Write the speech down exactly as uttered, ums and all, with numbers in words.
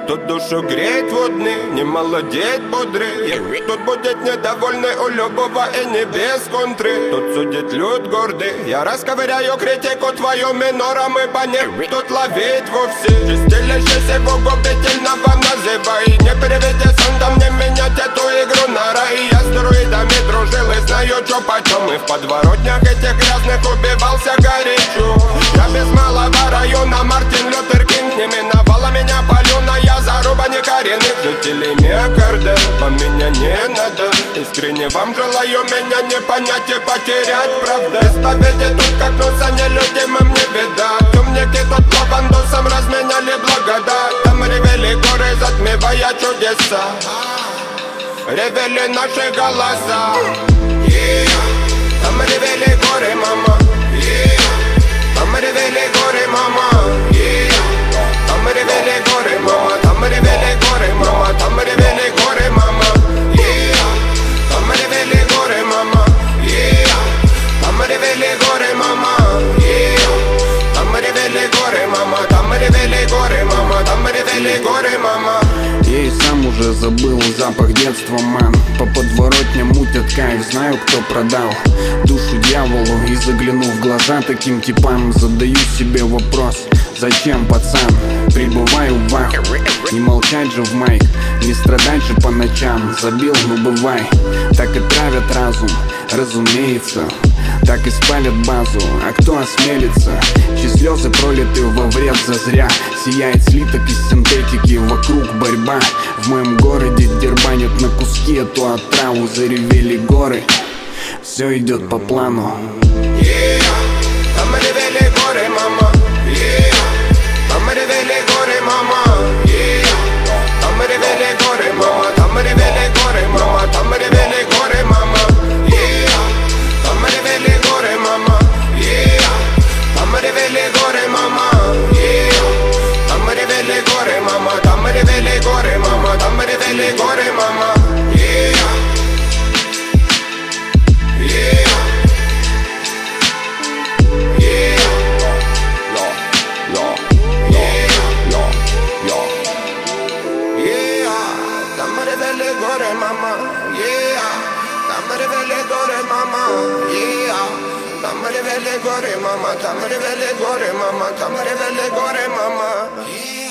Тут душу греет водный, не молодеет бодрый. Тут будет недовольный у любого и не без контры. Тут судит люд гордый, я расковыряю критику твою минором, ибо не тут ловить вовсе. Чистилище его губительного называй. Не переведи сандом, не менять эту игру на рай. Я с друидами дружил и знаю, чё почем. И в подворотнях этих грязных убивался горячо. Я без малого района Мартин Лютер Кинг. Не миновала меня полюна, я заруба некоренных жителей Миокарда. По меня не надо, искренне вам желаю меня не понять и потерять, правда. Исповеди тут как нуса нелюдимым не видать. Умники тут по бандусам разменяли благодать. Там ревели горы, затмевая чудеса. Ревели наши голоса. Yeah. Там ревели горы, мама. Yeah. Там ревели горы, мама. Yeah. Там ревели горы, мама. Там ревели горы, мама. Там ревели горы, мама. Yeah. Там ревели горы, мама. Yeah. Там ревели горы, мама. Yeah. Там ревели горы, мама. Там ревели горы, мама. Там ревели горы, мама. Я и сам уже забыл запах детства, мэн. По подворотням мутят кайф, знаю, кто продал душу дьяволу. И заглянув в глаза таким типам, задаю себе вопрос: зачем, пацан? Прибываю в аху, не молчать же в майк, не страдать же по ночам. Забил, ну бывай, так и травят разум, разумеется. Так и спалят базу, а кто осмелится? Чьи слезы пролиты во вред зазря. Сияет слиток из синтетики, вокруг борьба. В моем городе дербанят на куски эту отраву. Заревели горы, все идет по плану. Yeah. Там ревели горы, мама. Yeah. Там ревели горы, мама. Yeah. Там ревели горы, мама. Там ревели горы, мама. Там ревели горы, мама. Yeah. Там ревели горы, мама. Yeah. Там ревели горы, мама. Yeah. Там ревели горы, мама. Там ревели горы, мама. Там ревели горы, мама. Yeah. Yeah. Yeah. Yo, yo, yeah, yo, yo. Yeah. Там ревели горы, мама. Yeah. Там ревели горы, мама. Yeah. Там ревели горы, мама. Там ревели горы, мама. Там ревели горы, мама.